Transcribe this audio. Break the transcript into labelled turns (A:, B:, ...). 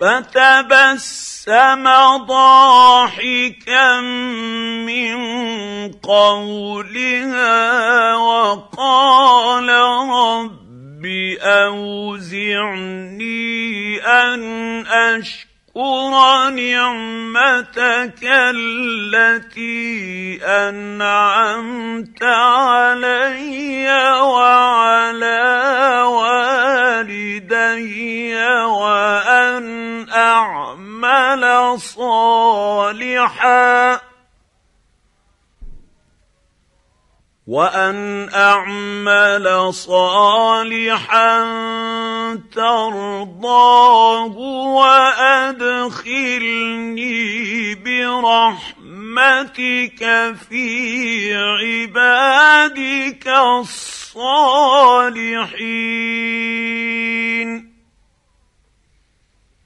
A: فتبسم ضاحكا من قولها وقال رب أوزعني أن أشكر نعمتك التي أنعمت علي وعلى والدي وأن أعمل صالحا ترضاه وأدخلني برحمتك في عبادك الصالحين.